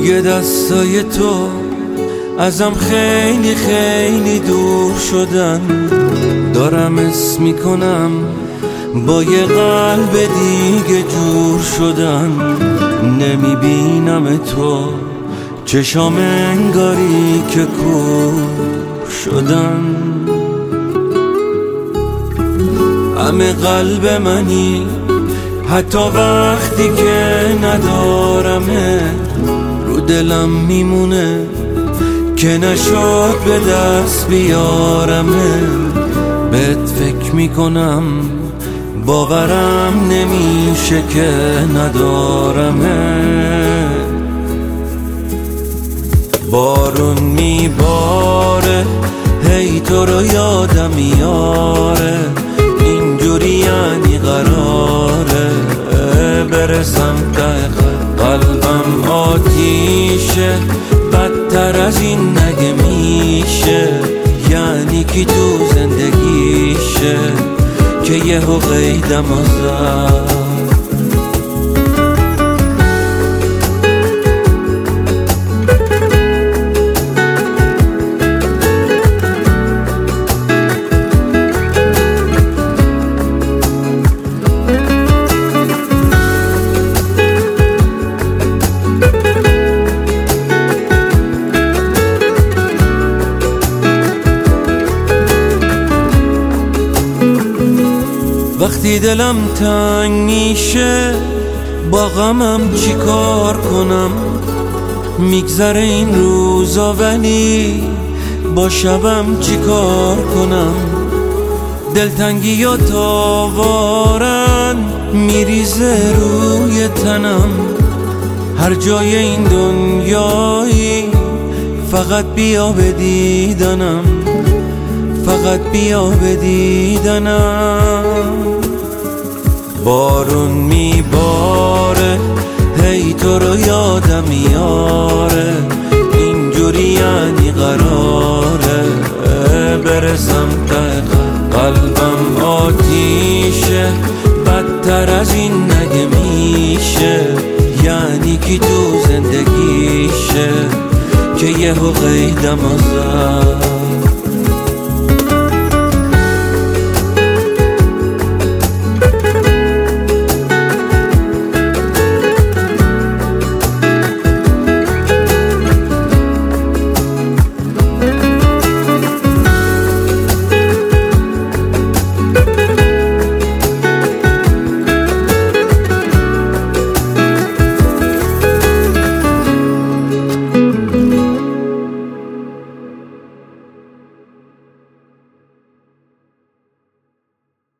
دیگه دستای تو ازم خیلی خیلی دور شدن. دارم حس میکنم با یه قلب دیگه جور شدن. نمیبینم تو چشام انگاری که کور شدن. همه قلب منی حتی وقتی که ندارمه، رو دلم میمونه که نشد به دست بیارمه. بهت فکر میکنم باورم نمیشه که ندارمه. بارون میباره هی تو رو یادم میاره، اینجوری یعنی قراره برسم ته قلبم آتیشه، بدتر از این نگه میشه. یعنی کی تو زندگیشه که یهو قیدم آزد. وقتی دلم تنگ میشه با غمم چی کار کنم؟ میگذره این روزا ولی با شبم چی کار کنم؟ دلتنگی و تاوارن میریزه روی تنم. هر جای این دنیایی فقط بیا به دیدنم، فقط بیا به دیدنم. بارون میباره هی تو رو یادم میاره، اینجوری یعنی قراره برسم ته قلبم آتیشه، بدتر از این نگه میشه. یعنی کی تو زندگیشه که یهو قیدم آزد.